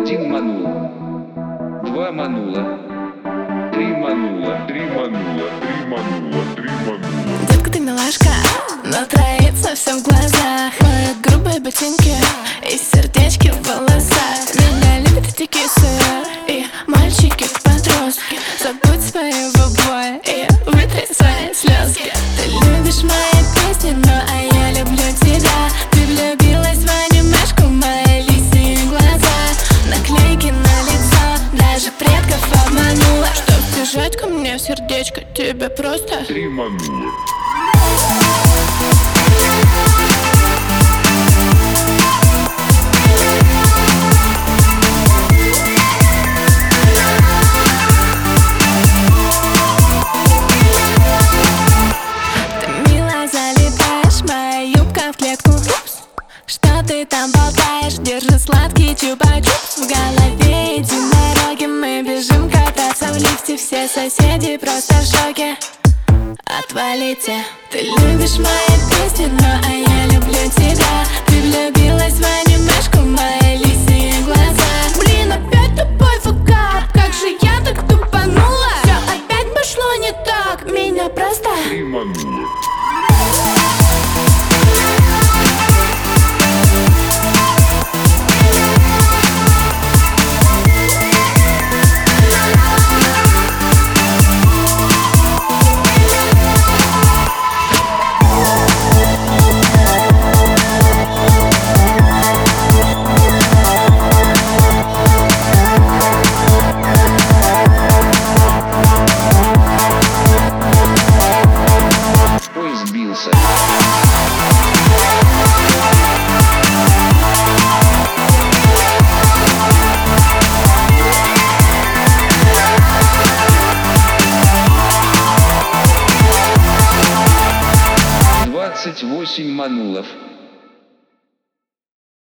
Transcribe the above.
1 манул, 2 манула, 3 манула, 3 манула, 3 манула, 3 манула. Детка, ты милашка, но троится все в глазах. Мои грубые ботинки и сердечки в волосах. Меня любят эти кисы и мальчики-подростки. Забудь своего боя и вытри свои слезки. Ты любишь мои песни, а я люблю тебя. Ты влюбилась в анимешку, мои лисьи глаза. Наклейки на лицо, даже предков обманула. Чтоб бежать ко мне в сердечко, тебе просто 3 манула. В клетку. Что ты там болтаешь? Держи сладкий чупа-чупс. В голове единороги. Мы бежим кататься в лифте. Все соседи просто в шоке. Отвалите. Ты любишь мои песни, а я люблю тебя. Ты влюбилась в анимешку, мои лисьи глаза. Блин, опять тупой факап. Как же я так тупанула? Все опять пошло не так. Меня просто 3 манула. Сбился. 28 манулов.